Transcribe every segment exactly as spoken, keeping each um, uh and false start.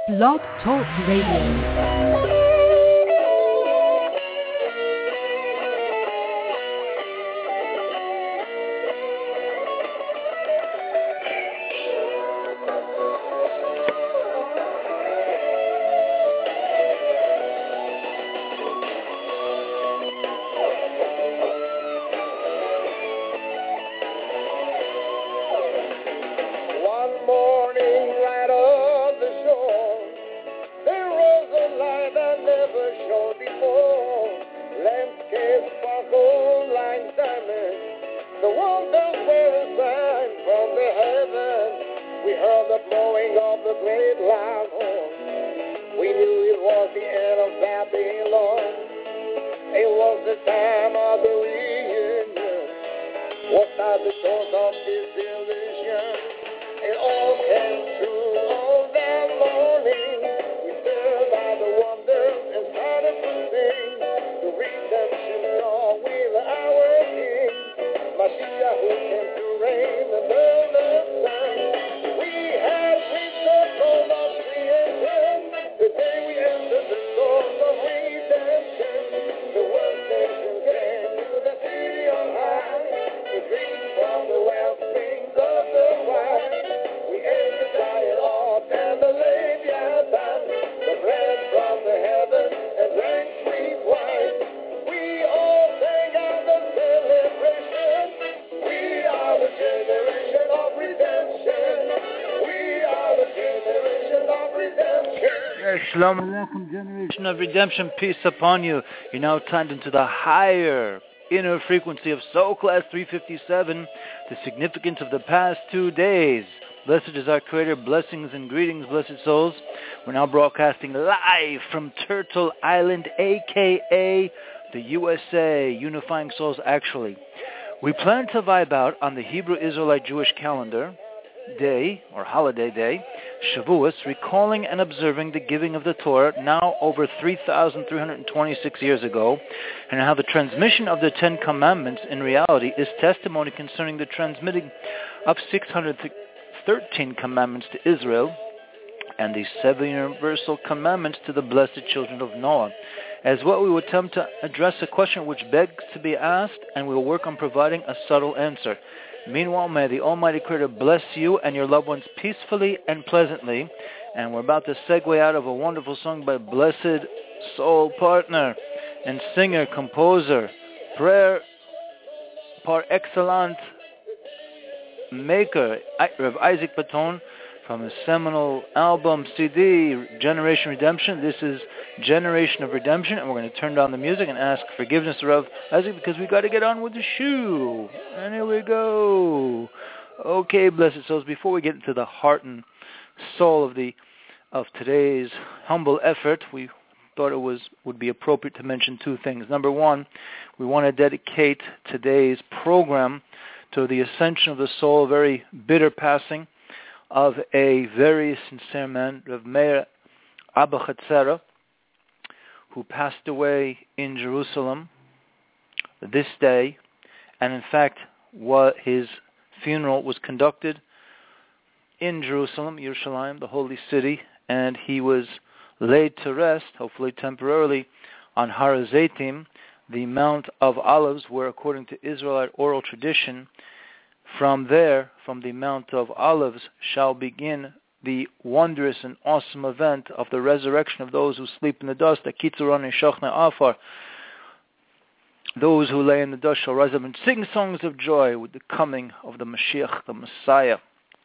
Blog Talk Radio. Shalom Aleichem, generation of redemption, peace upon you. You're now tuned into the higher inner frequency of Soul Class three fifty-seven, the significance of the past two days. Blessed is our Creator, blessings and greetings, blessed souls. We're now broadcasting live from Turtle Island, a k a the U S A, Unifying Souls actually. We plan to vibe out on the Hebrew Israelite Jewish calendar day, or holiday day, Shavuos, recalling and observing the giving of the Torah now over three thousand three hundred twenty-six years ago, and how the transmission of the Ten Commandments in reality is testimony concerning the transmitting of six hundred thirteen commandments to Israel and the seven universal commandments to the blessed children of Noah. As well, we will attempt to address a question which begs to be asked, and we will work on providing a subtle answer. Meanwhile, may the Almighty Creator bless you and your loved ones peacefully and pleasantly. And we're about to segue out of a wonderful song by blessed soul partner and singer, composer, prayer par excellence maker, Rav Isaac Baton, from his seminal album C D, Generation Redemption. This is Generation of Redemption, and we're going to turn down the music and ask forgiveness of Rav Isaac because we got to get on with the shoe. And here we go. Okay, blessed souls, before we get into the heart and soul of the of today's humble effort, we thought it was would be appropriate to mention two things. Number one, we want to dedicate today's program to the ascension of the soul, a very bitter passing of a very sincere man, Rav Meir Abba Chatzera, who passed away in Jerusalem this day, and in fact, what his funeral was conducted in Jerusalem, Yerushalayim, the holy city, and he was laid to rest, hopefully temporarily, on Har HaZeitim, the Mount of Olives, where according to Israelite oral tradition, from there, from the Mount of Olives, shall begin the wondrous and awesome event of the resurrection of those who sleep in the dust, Akitzuran Shachna Afar. Those who lay in the dust shall rise up and sing songs of joy with the coming of the Mashiach, the Messiah.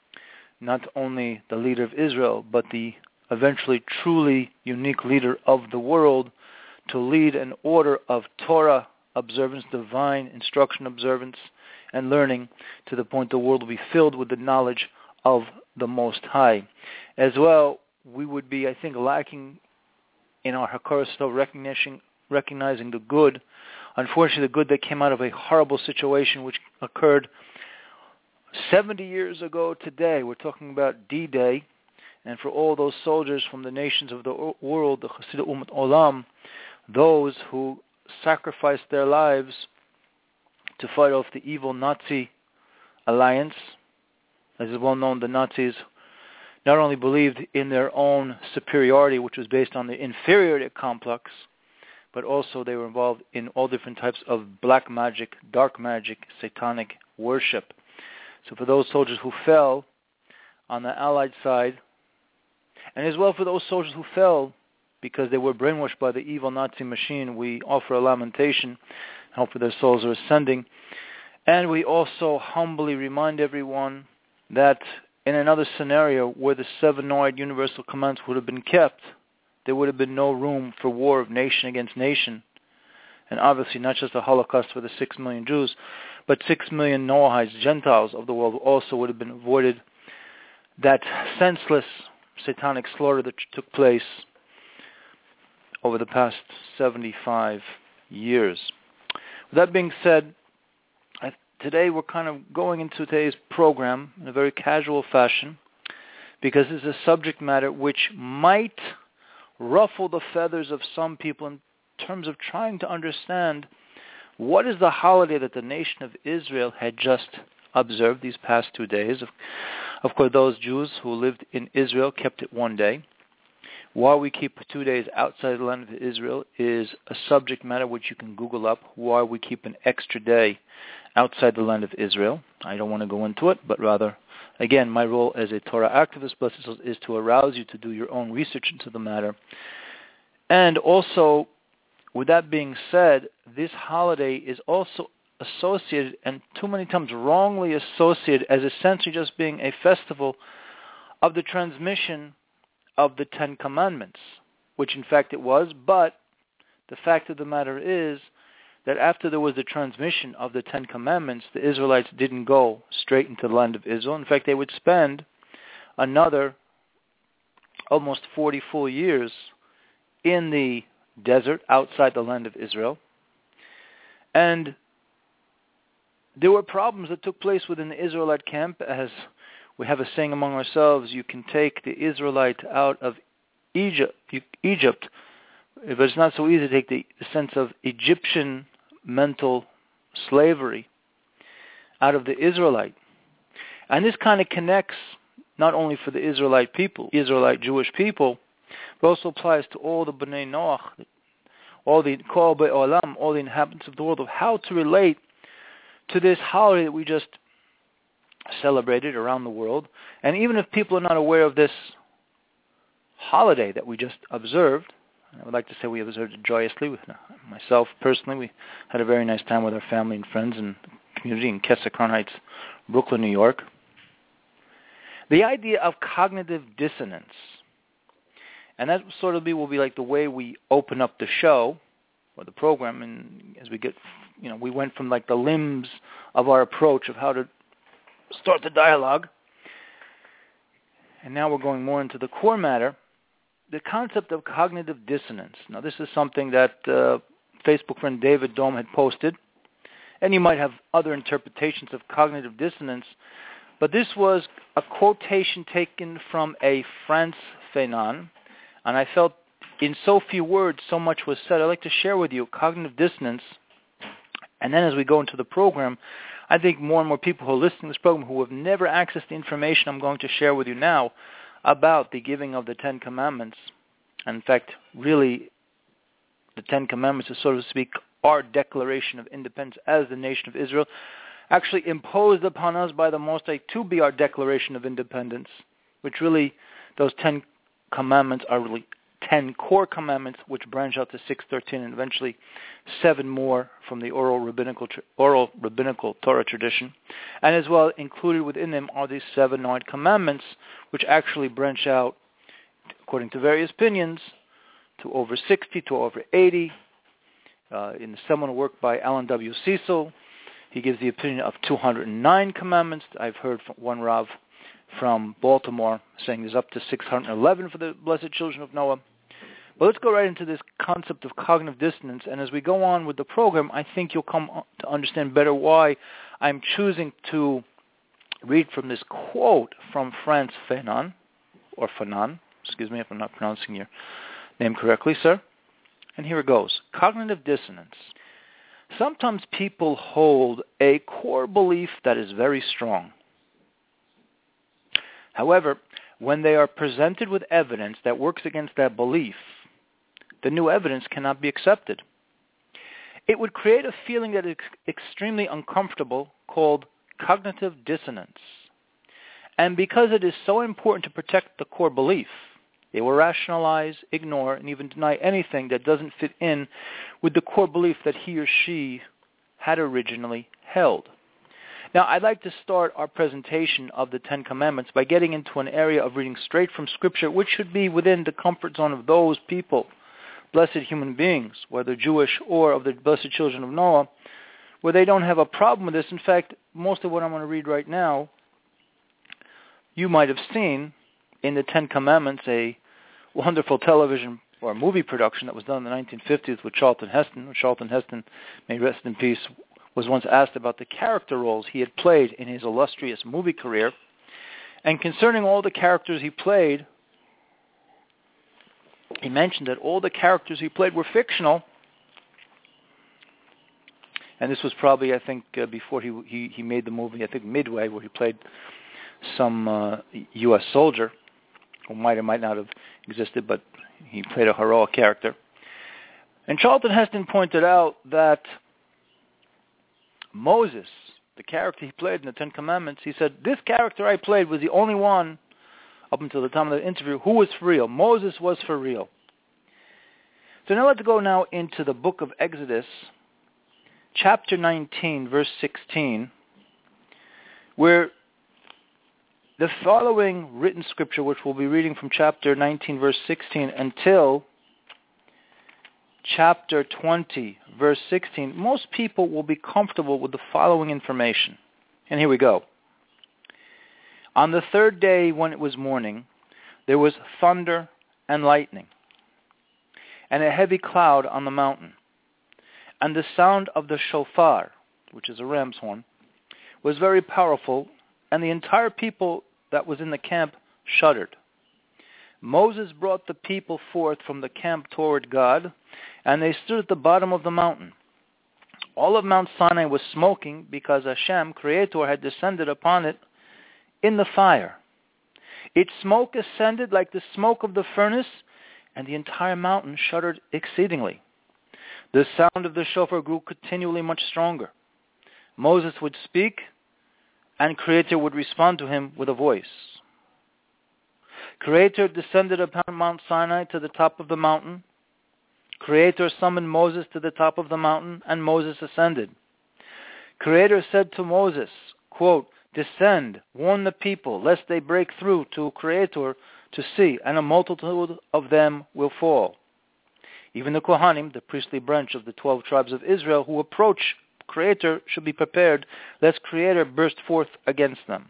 Not only the leader of Israel, but the eventually truly unique leader of the world, to lead an order of Torah observance, divine instruction observance, and learning to the point the world will be filled with the knowledge of the Most High. As well, we would be, I think, lacking in our Hakaras Tov recognition, recognizing the good. Unfortunately, the good that came out of a horrible situation which occurred seventy years ago today. We're talking about D-Day, and for all those soldiers from the nations of the world, the Chassidah Umat Olam, those who sacrificed their lives to fight off the evil Nazi alliance. As is well known, the Nazis not only believed in their own superiority, which was based on the inferiority complex, but also they were involved in all different types of black magic, dark magic, satanic worship. So for those soldiers who fell on the Allied side, and as well for those soldiers who fell because they were brainwashed by the evil Nazi machine, we offer a lamentation, hope their souls are ascending. And we also humbly remind everyone that in another scenario where the seven Noahide universal commandments would have been kept, there would have been no room for war of nation against nation. And obviously not just a Holocaust for the six million Jews, but six million Noahides, Gentiles of the world, also would have been avoided that senseless satanic slaughter that took place over the past seventy-five years. With that being said, I, today we're kind of going into today's program in a very casual fashion because it's a subject matter which might ruffle the feathers of some people in terms of trying to understand what is the holiday that the nation of Israel had just observed these past two days. Of, of course, those Jews who lived in Israel kept it one day. Why we keep two days outside the land of Israel is a subject matter which you can Google up, why we keep an extra day outside the land of Israel. I don't want to go into it, but rather, again, my role as a Torah activist is to arouse you to do your own research into the matter. And also, with that being said, this holiday is also associated, and too many times wrongly associated, as essentially just being a festival of the transmission of the Ten Commandments, which in fact it was, but the fact of the matter is that after there was the transmission of the Ten Commandments, the Israelites didn't go straight into the land of Israel. In fact, they would spend another almost forty full years in the desert outside the land of Israel. And there were problems that took place within the Israelite camp. As we have a saying among ourselves, you can take the Israelite out of Egypt, Egypt, but it's not so easy to take the sense of Egyptian mental slavery out of the Israelite. And this kind of connects not only for the Israelite people, Israelite Jewish people, but also applies to all the B'nai Noach, all the Kol Be'olam, all the inhabitants of the world, of how to relate to this holiday that we just celebrated around the world. And even if people are not aware of this holiday that we just observed, I would like to say we observed it joyously. With myself personally, we had a very nice time with our family and friends and community in Keswick Heights, Brooklyn, New York. The idea of cognitive dissonance, and that sort of be will be like the way we open up the show or the program, and as we get, you know, we went from like the limbs of our approach of how to start the dialogue, and now we're going more into the core matter, the concept of cognitive dissonance. Now, this is something that uh, Facebook friend David Dome had posted, and you might have other interpretations of cognitive dissonance, but this was a quotation taken from a Frantz Fanon, and I felt in so few words so much was said. I'd like to share with you cognitive dissonance, and then as we go into the program, I think more and more people who are listening to this program who have never accessed the information I'm going to share with you now about the giving of the Ten Commandments, and in fact, really, the Ten Commandments is, so to speak, our declaration of independence as the nation of Israel, actually imposed upon us by the Most High to be our declaration of independence, which really, those Ten Commandments are really ten core commandments, which branch out to six thirteen, and eventually seven more from the oral rabbinical oral rabbinical Torah tradition. And as well, included within them are these seven Noahide commandments, which actually branch out, according to various opinions, to over sixty, to over eighty. Uh, in the seminal work by Alan W. Cecil, he gives the opinion of two hundred nine commandments. I've heard from one Rav from Baltimore saying there's up to six hundred eleven for the blessed children of Noah. But let's go right into this concept of cognitive dissonance, and as we go on with the program, I think you'll come to understand better why I'm choosing to read from this quote from Frantz Fanon, or Fanon, excuse me if I'm not pronouncing your name correctly, sir. And here it goes. Cognitive dissonance. Sometimes people hold a core belief that is very strong. However, when they are presented with evidence that works against that belief, the new evidence cannot be accepted. It would create a feeling that is extremely uncomfortable called cognitive dissonance. And because it is so important to protect the core belief, they will rationalize, ignore, and even deny anything that doesn't fit in with the core belief that he or she had originally held. Now, I'd like to start our presentation of the Ten Commandments by getting into an area of reading straight from Scripture, which should be within the comfort zone of those people, blessed human beings, whether Jewish or of the blessed children of Noah, where they don't have a problem with this. In fact, most of what I'm going to read right now, you might have seen in the Ten Commandments, a wonderful television or movie production that was done in the nineteen fifties with Charlton Heston. Charlton Heston, may rest in peace, was once asked about the character roles he had played in his illustrious movie career. And concerning all the characters he played, he mentioned that all the characters he played were fictional. And this was probably, I think, uh, before he, he he made the movie, I think Midway, where he played some uh, U S soldier who might or might not have existed, but he played a heroic character. And Charlton Heston pointed out that Moses, the character he played in the Ten Commandments, he said, this character I played was the only one, up until the time of the interview, who was for real. Moses was for real. So now let's go now into the book of Exodus, chapter nineteen, verse sixteen, where the following written scripture, which we'll be reading from chapter nineteen, verse sixteen, until chapter twenty, verse sixteen, most people will be comfortable with the following information. And here we go. On the third day when it was morning, there was thunder and lightning, and a heavy cloud on the mountain. And the sound of the shofar, which is a ram's horn, was very powerful, and the entire people that was in the camp shuddered. Moses brought the people forth from the camp toward God, and they stood at the bottom of the mountain. All of Mount Sinai was smoking because Hashem, Creator, had descended upon it in the fire. Its smoke ascended like the smoke of the furnace, and the entire mountain shuddered exceedingly. The sound of the shofar grew continually much stronger. Moses would speak, and Creator would respond to him with a voice. Creator descended upon Mount Sinai to the top of the mountain. Creator summoned Moses to the top of the mountain, and Moses ascended. Creator said to Moses, quote, descend, warn the people, lest they break through to Creator to see, and a multitude of them will fall. Even the Kohanim, the priestly branch of the twelve tribes of Israel, who approach Creator should be prepared, lest Creator burst forth against them.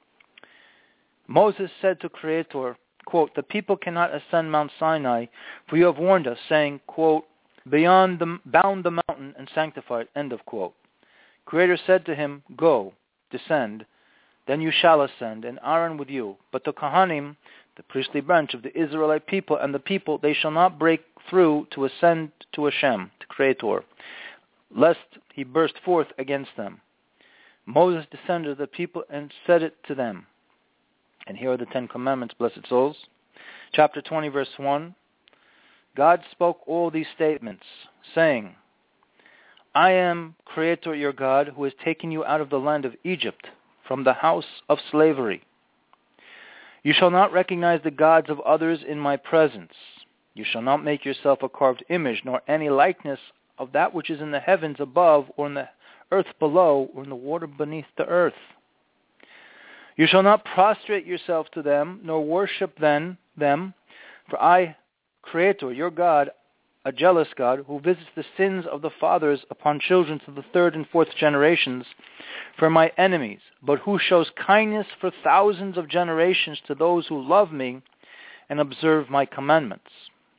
Moses said to Creator, quote, the people cannot ascend Mount Sinai, for you have warned us, saying, quote, beyond the, bound the mountain and sanctify it, end of quote. Creator said to him, go, descend, then you shall ascend, and Aaron with you. But the Kohanim, the priestly branch of the Israelite people, and the people, they shall not break through to ascend to Hashem, to Creator, lest he burst forth against them. Moses descended to the people and said it to them. And here are the Ten Commandments, blessed souls. Chapter twenty, verse one. God spoke all these statements, saying, I am Creator your God, who has taken you out of the land of Egypt, from the house of slavery. You shall not recognize the gods of others in my presence. You shall not make yourself a carved image, nor any likeness of that which is in the heavens above, or in the earth below, or in the water beneath the earth. You shall not prostrate yourself to them, nor worship them, them, for I, Creator, your God, a jealous God, who visits the sins of the fathers upon children to the third and fourth generations, for my enemies, but who shows kindness for thousands of generations to those who love me and observe my commandments.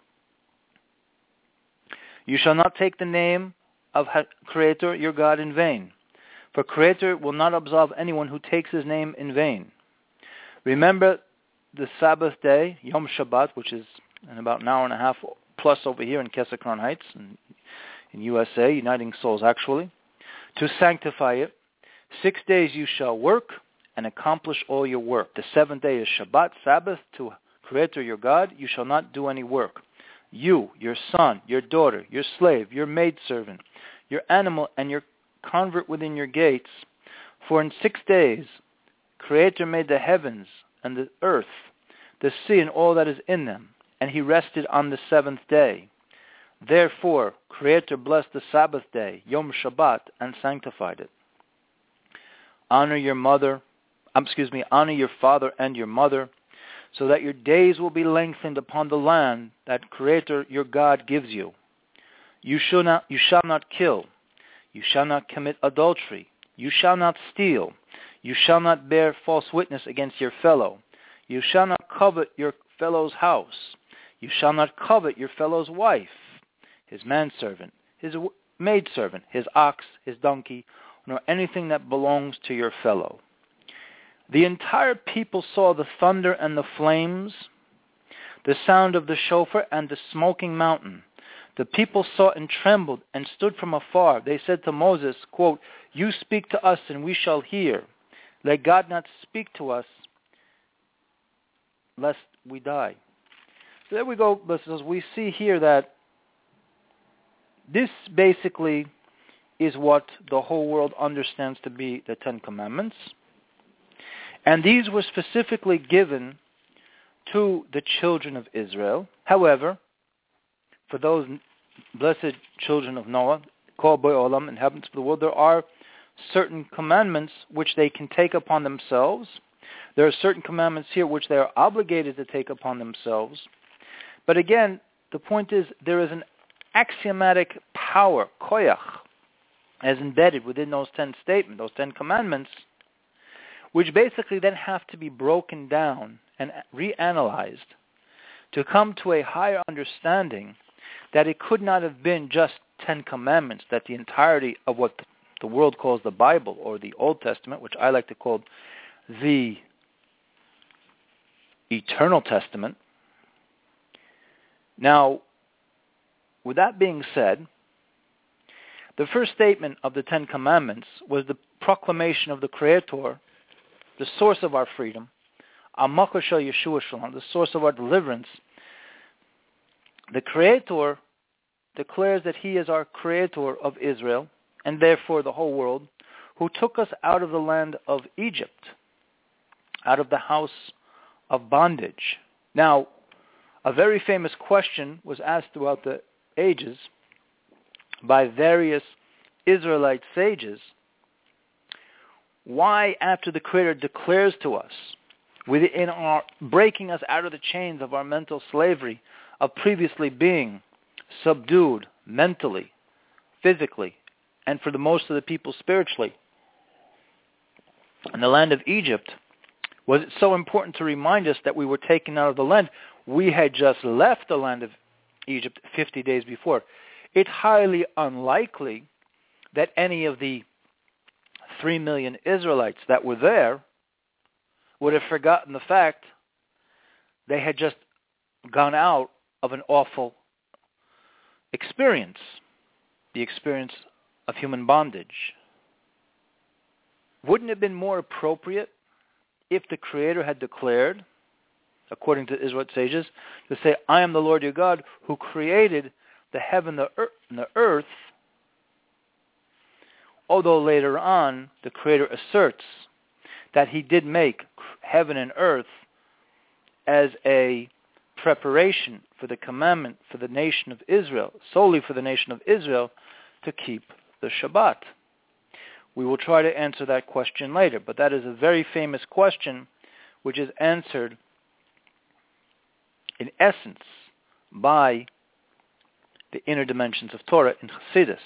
You shall not take the name of Creator, your God, in vain, for Creator will not absolve anyone who takes his name in vain. Remember the Sabbath day, Yom Shabbat, which is in about an hour and a half plus over here in Kessekron Heights, in, in U S A, Uniting Souls actually, to sanctify it. Six days you shall work and accomplish all your work. The seventh day is Shabbat, Sabbath, to Creator your God. You shall not do any work. You, your son, your daughter, your slave, your maidservant, your animal, and your convert within your gates. For in six days Creator made the heavens and the earth, the sea and all that is in them, and he rested on the seventh day. Therefore, Creator blessed the Sabbath day, Yom Shabbat, and sanctified it. Honor your mother, um, excuse me, honor your father and your mother, so that your days will be lengthened upon the land that Creator your God gives you. You shall not, you shall not kill. You shall not commit adultery. You shall not steal. You shall not bear false witness against your fellow. You shall not covet your fellow's house. You shall not covet your fellow's wife, his manservant, his maidservant, his ox, his donkey, nor anything that belongs to your fellow. The entire people saw the thunder and the flames, the sound of the shofar and the smoking mountain. The people saw and trembled and stood from afar. They said to Moses, quote, "You speak to us and we shall hear. Let God not speak to us, lest we die." So there we go, listeners. We see here that this basically is what the whole world understands to be the Ten Commandments. And these were specifically given to the children of Israel. However, for those blessed children of Noah, called by Olam, inhabitants of the world, there are certain commandments which they can take upon themselves. There are certain commandments here which they are obligated to take upon themselves. But again, the point is there is an axiomatic power, koyach, as embedded within those ten statements, those ten commandments, which basically then have to be broken down and reanalyzed to come to a higher understanding that it could not have been just Ten Commandments, that the entirety of what the world calls the Bible or the Old Testament, which I like to call the Eternal Testament. Now, with that being said, the first statement of the Ten Commandments was the proclamation of the Creator, the source of our freedom, Amakor Shel Yeshua Shalom, the source of our deliverance. The Creator declares that He is our Creator of Israel, and therefore the whole world, who took us out of the land of Egypt, out of the house of bondage. Now, a very famous question was asked throughout the ages by various Israelite sages. Why, after the Creator declares to us, within our breaking us out of the chains of our mental slavery, of previously being subdued mentally, physically, and for the most of the people spiritually, in the land of Egypt, was it so important to remind us that we were taken out of the land? We had just left the land of Egypt fifty days before. It's highly unlikely that any of the three million Israelites that were there would have forgotten the fact they had just gone out of an awful experience, the experience of human bondage. Wouldn't it have been more appropriate if the Creator had declared, according to Israelite sages, to say, "I am the Lord your God who created the heaven and the earth," although later on the Creator asserts that He did make heaven and earth as a preparation for the commandment for the nation of Israel, solely for the nation of Israel, to keep the Shabbat. We will try to answer that question later, but that is a very famous question which is answered in essence by the inner dimensions of Torah in Chassidus.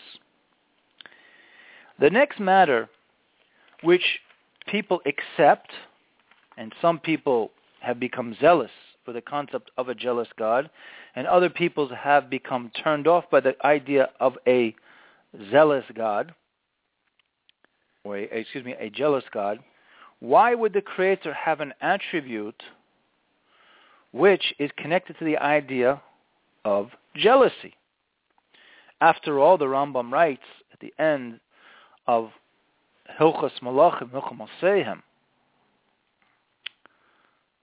The next matter which people accept, and some people have become zealous for the concept of a jealous God, and other peoples have become turned off by the idea of a zealous God, or a, excuse me, a jealous God. Why would the Creator have an attribute which is connected to the idea of jealousy? After all, the Rambam writes at the end of Hilchos Malachim, Hilchos Moseim,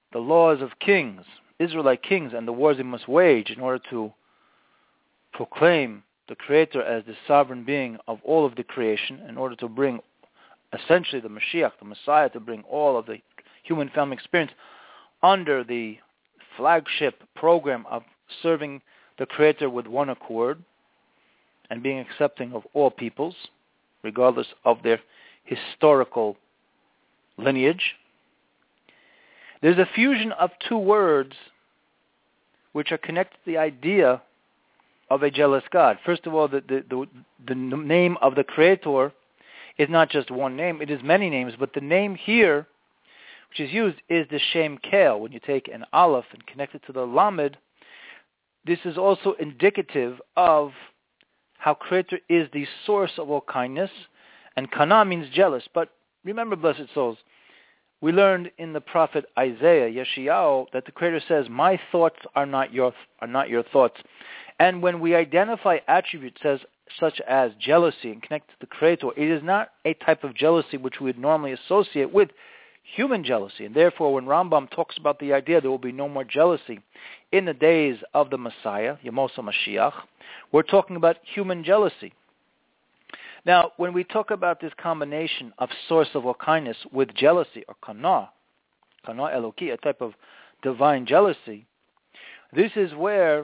the laws of kings, Israelite kings, and the wars they must wage in order to proclaim the Creator as the sovereign being of all of the creation, in order to bring essentially the Mashiach, the Messiah, to bring all of the human family experience under the flagship program of serving the Creator with one accord and being accepting of all peoples, regardless of their historical lineage. There's a fusion of two words which are connected to the idea of a jealous God. First of all, the, the, the, the name of the Creator is not just one name, it is many names, but the name here which is used is the Shem Kel. When you take an Aleph and connect it to the Lamed, this is also indicative of how Creator is the source of all kindness, and Kana means jealous. But remember, blessed souls, we learned in the prophet Isaiah, Yeshayahu, that the Creator says, "My thoughts are not your are not your thoughts." And when we identify attributes as such as jealousy and connect to the Creator, it is not a type of jealousy which we would normally associate with human jealousy. And therefore, when Rambam talks about the idea there will be no more jealousy in the days of the Messiah, Yemos HaMashiach, we're talking about human jealousy. Now, when we talk about this combination of source of all kindness with jealousy, or kana, kana Eloki, a type of divine jealousy, this is where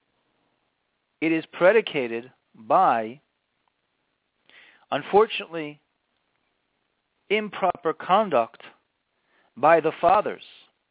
it is predicated by, unfortunately, improper conduct by the fathers,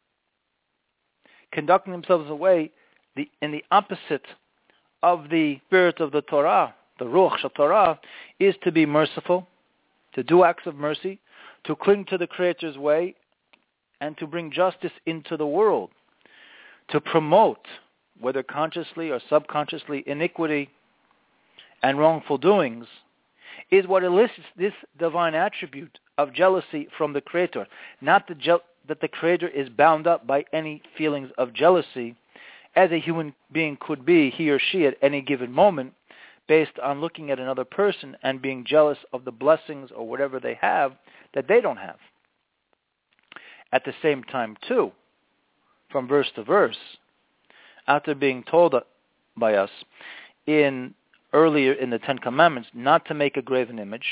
conducting themselves away the, in the opposite of the spirit of the Torah. The Ruach Torah is to be merciful, to do acts of mercy, to cling to the Creator's way, and to bring justice into the world, to promote, whether consciously or subconsciously, iniquity and wrongful doings, is what elicits this divine attribute of jealousy from the Creator. Not the je- that the Creator is bound up by any feelings of jealousy, as a human being could be, he or she, at any given moment, based on looking at another person and being jealous of the blessings or whatever they have that they don't have. At the same time, too, from verse to verse, after being told by us in earlier in the Ten Commandments not to make a graven image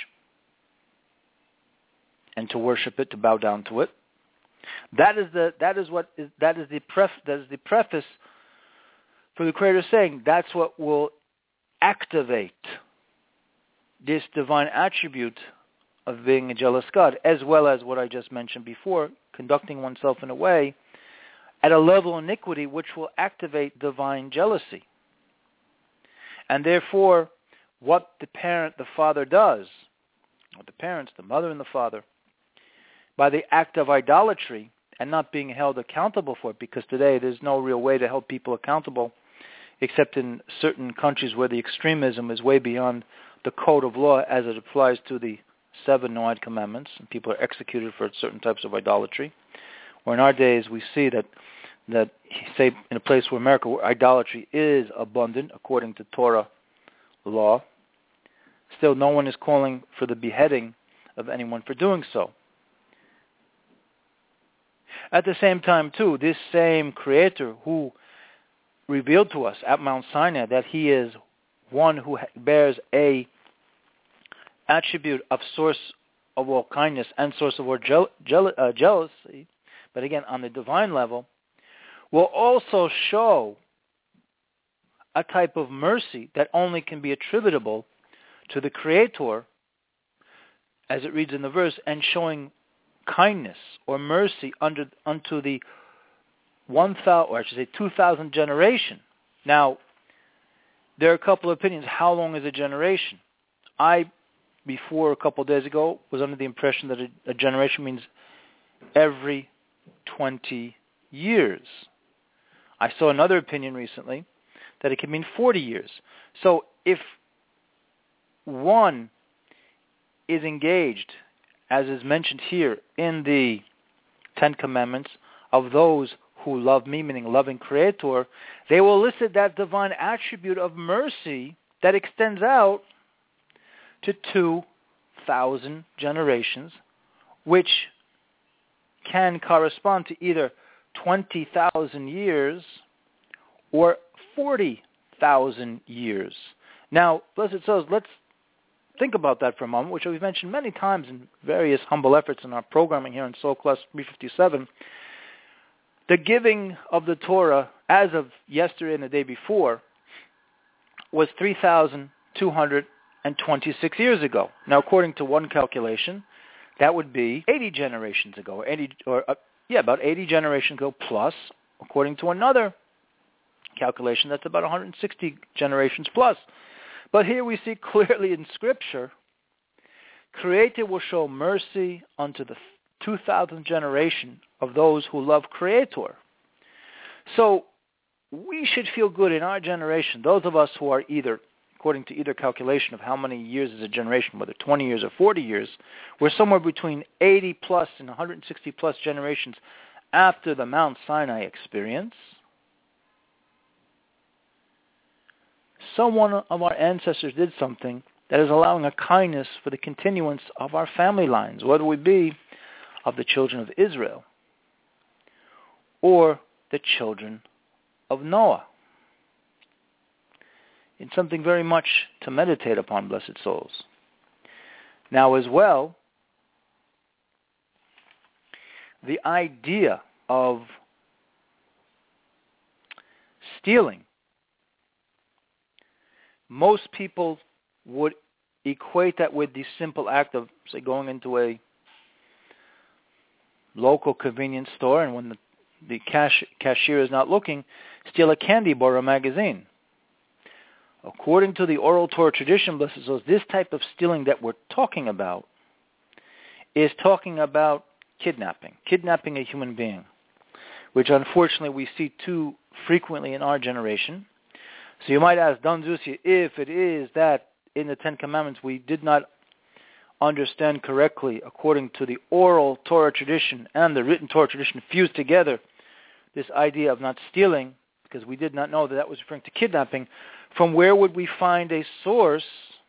and to worship it, to bow down to it, that is the that is what is that is the pref that is the preface for the Creator saying that's what will activate this divine attribute of being a jealous God, as well as what I just mentioned before, conducting oneself in a way at a level of iniquity which will activate divine jealousy. And therefore, what the parent, the father does, or the parents, the mother and the father, by the act of idolatry and not being held accountable for it, because today there's no real way to hold people accountable except in certain countries where the extremism is way beyond the code of law as it applies to the seven Noahide commandments, and people are executed for certain types of idolatry. Or in our days, we see that, that say, in a place where America, where idolatry is abundant according to Torah law, still no one is calling for the beheading of anyone for doing so. At the same time, too, this same Creator who revealed to us at Mount Sinai that he is one who bears a attribute of source of all kindness and source of all je- je- uh, jealousy, but again on the divine level, will also show a type of mercy that only can be attributable to the Creator, as it reads in the verse, and showing kindness or mercy under, unto the one thousand, or I should say two thousand generation. Now, there are a couple of opinions. How long is a generation? I, before a couple of days ago, was under the impression that a, a generation means every twenty years. I saw another opinion recently that it can mean forty years. So if one is engaged, as is mentioned here in the Ten Commandments, of those who love me, meaning loving Creator, they will elicit that divine attribute of mercy that extends out to two thousand generations, which can correspond to either twenty thousand years or forty thousand years. Now, Blessed Souls, let's think about that for a moment, which we've mentioned many times in various humble efforts in our programming here in Soul Class three fifty-seven. The giving of the Torah as of yesterday and the day before was three thousand two hundred twenty-six years ago. Now, according to one calculation, that would be eighty generations ago, eighty, or uh, yeah, about eighty generations ago plus, according to another calculation, that's about one hundred sixty generations plus. But here we see clearly in Scripture, Creator will show mercy unto the two thousandth generation of those who love Creator. So we should feel good in our generation, those of us who are either, according to either calculation of how many years is a generation, whether twenty years or forty years, we're somewhere between eighty plus and one hundred sixty plus generations after the Mount Sinai experience. Someone of our ancestors did something that is allowing a kindness for the continuance of our family lines, whether we be of the children of Israel or the children of Noah. It's something very much to meditate upon, blessed souls. Now as well, the idea of stealing, most people would equate that with the simple act of, say, going into a local convenience store and when the, the cash, cashier is not looking, steal a candy bar or a magazine. According to the oral Torah tradition, blessed souls, this type of stealing that we're talking about is talking about kidnapping, kidnapping a human being, which unfortunately we see too frequently in our generation. So you might ask, Don Zusi, if it is that in the Ten Commandments we did not understand correctly according to the oral Torah tradition and the written Torah tradition fused together, this idea of not stealing, because we did not know that that was referring to kidnapping, from where would we find a source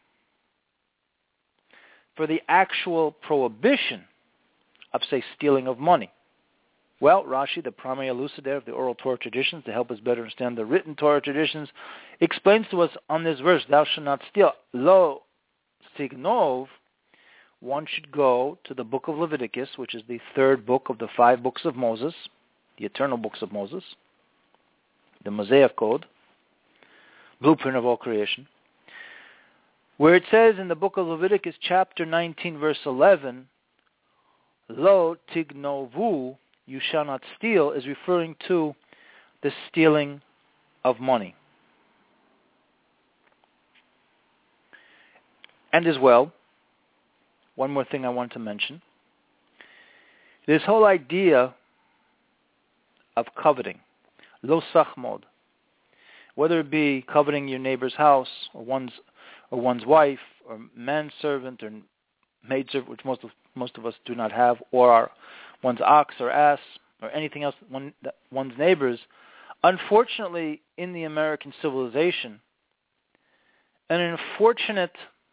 for the actual prohibition of, say, stealing of money? Well, Rashi, the primary elucidator of the oral Torah traditions, to help us better understand the written Torah traditions, explains to us on this verse, thou shalt not steal, lo signov. One should go to the book of Leviticus, which is the third book of the five books of Moses, the eternal books of Moses, the Mosaic Code, blueprint of all creation, where it says in the book of Leviticus, chapter nineteen, verse eleven, lo tignovu, you shall not steal, is referring to the stealing of money. And as well, one more thing I want to mention, this whole idea of coveting, lo sachmod, whether it be coveting your neighbor's house or one's or one's wife or manservant or maidservant, which most of most of us do not have, or our, one's ox or ass or anything else, one, that one's neighbors. Unfortunately, in the American civilization, an unfortunate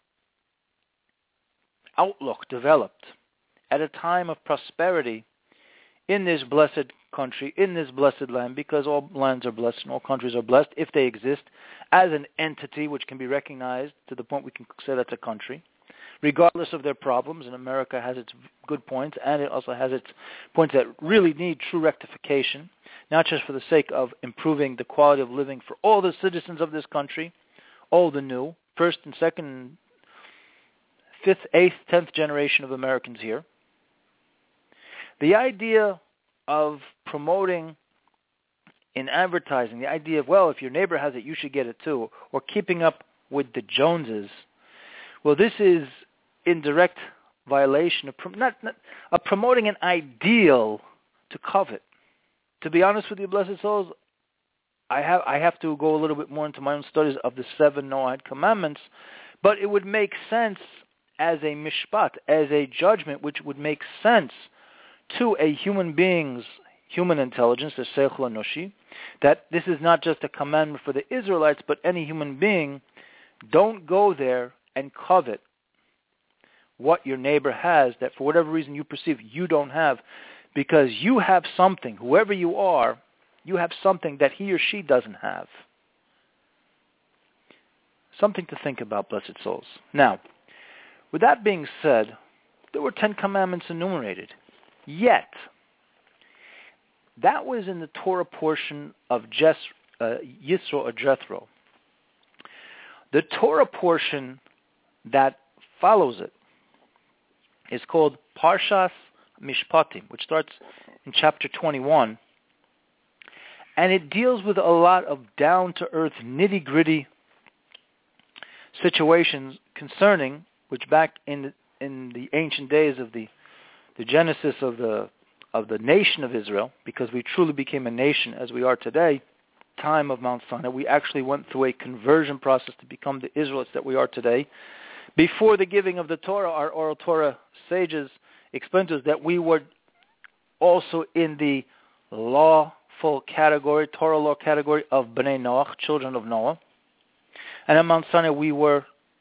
outlook developed at a time of prosperity in this blessed country, in this blessed land, because all lands are blessed and all countries are blessed if they exist as an entity which can be recognized to the point we can say that's a country, regardless of their problems. And America has its good points, and it also has its points that really need true rectification, not just for the sake of improving the quality of living for all the citizens of this country, old and new, first and second, fifth, eighth, tenth generation of Americans here. The idea of promoting in advertising, the idea of, well, if your neighbor has it, you should get it too, or keeping up with the Joneses, well, this is in direct violation of, not, not of promoting an ideal to covet. To be honest with you, blessed souls, I have I have to go a little bit more into my own studies of the seven Noahide commandments, but it would make sense as a mishpat, as a judgment, which would make sense to a human being's human intelligence, the seichel anoshi, that this is not just a commandment for the Israelites, but any human being. Don't go there and covet what your neighbor has that for whatever reason you perceive you don't have, because you have something, whoever you are, you have something that he or she doesn't have. Something to think about, blessed souls. Now, with that being said, there were Ten Commandments enumerated. Yet, that was in the Torah portion of Jes, uh, Yisro or Jethro. The Torah portion that follows it is called Parshas Mishpatim, which starts in chapter twenty-one, and it deals with a lot of down-to-earth, nitty-gritty situations concerning, which back in the, in the ancient days of the the genesis of the of the nation of Israel, because we truly became a nation as we are today, time of Mount Sinai, we actually went through a conversion process to become the Israelites that we are today. Before the giving of the Torah, our oral Torah sages explained to us that we were also in the lawful category, Torah law category of Bnei Noach, children of Noah. And at Mount Sinai we were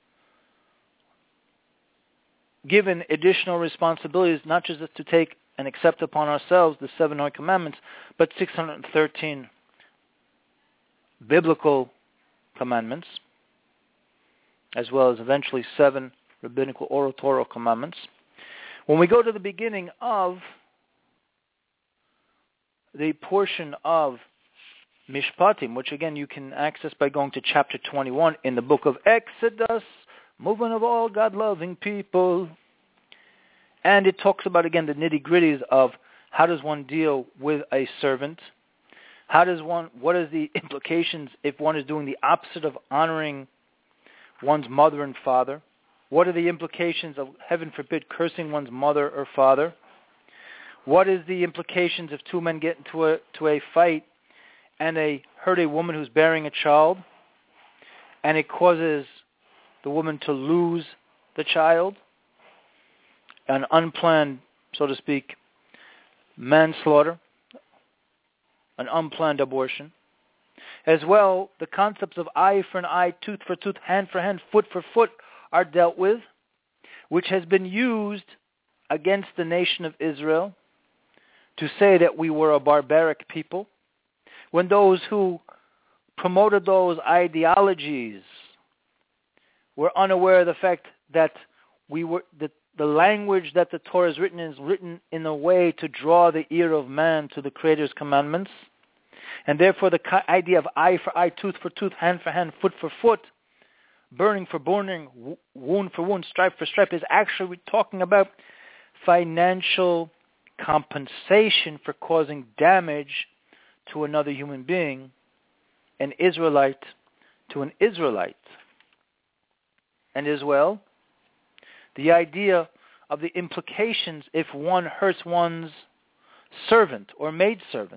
given additional responsibilities, not just to take and accept upon ourselves the seven Noah commandments, but six hundred thirteen biblical commandments, as well as eventually seven rabbinical oral Torah commandments. When we go to the beginning of the portion of Mishpatim, which again you can access by going to chapter twenty-one in the book of Exodus, movement of all God-loving people. And it talks about, again, the nitty-gritties of how does one deal with a servant? How does one, what is the implications if one is doing the opposite of honoring one's mother and father? What are the implications of, heaven forbid, cursing one's mother or father? What is the implications if two men get into a, to a fight and they hurt a woman who's bearing a child, and it causes the woman to lose the child? An unplanned, so to speak, manslaughter, an unplanned abortion. As well, the concepts of eye for an eye, tooth for tooth, hand for hand, foot for foot are dealt with, which has been used against the nation of Israel to say that we were a barbaric people, when those who promoted those ideologies were unaware of the fact that we were that the language that the Torah is written in is written in a way to draw the ear of man to the Creator's commandments. And therefore the idea of eye for eye, tooth for tooth, hand for hand, foot for foot, burning for burning, wound for wound, stripe for stripe is actually talking about financial compensation for causing damage to another human being, an Israelite to an Israelite. And as well, the idea of the implications if one hurts one's servant or maidservant.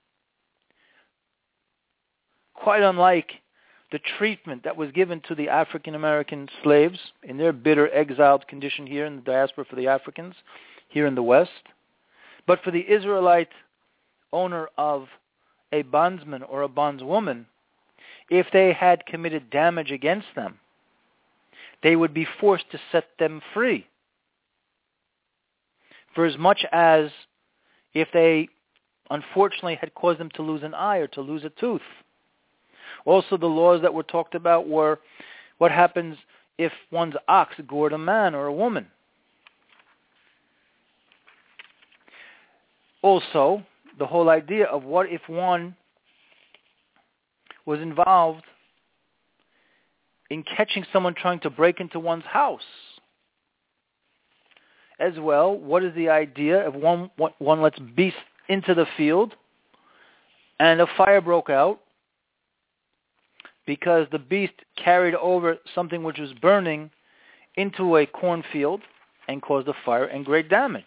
Quite unlike the treatment that was given to the African American slaves in their bitter exiled condition here in the diaspora for the Africans here in the West. But for the Israelite owner of a bondsman or a bondswoman, if they had committed damage against them, they would be forced to set them free. For as much as if they unfortunately had caused them to lose an eye or to lose a tooth. Also the laws that were talked about were what happens if one's ox gored a man or a woman. Also, the whole idea of what if one was involved in catching someone trying to break into one's house. As well, what is the idea if one, one lets beasts into the field and a fire broke out because the beast carried over something which was burning into a cornfield and caused a fire and great damage.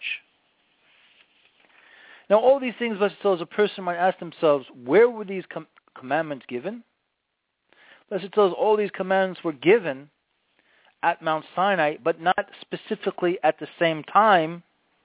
Now, all these things, so as a person might ask themselves, where were these com- commandments given? Blessed souls, all these commandments were given at Mount Sinai, but not specifically at the same time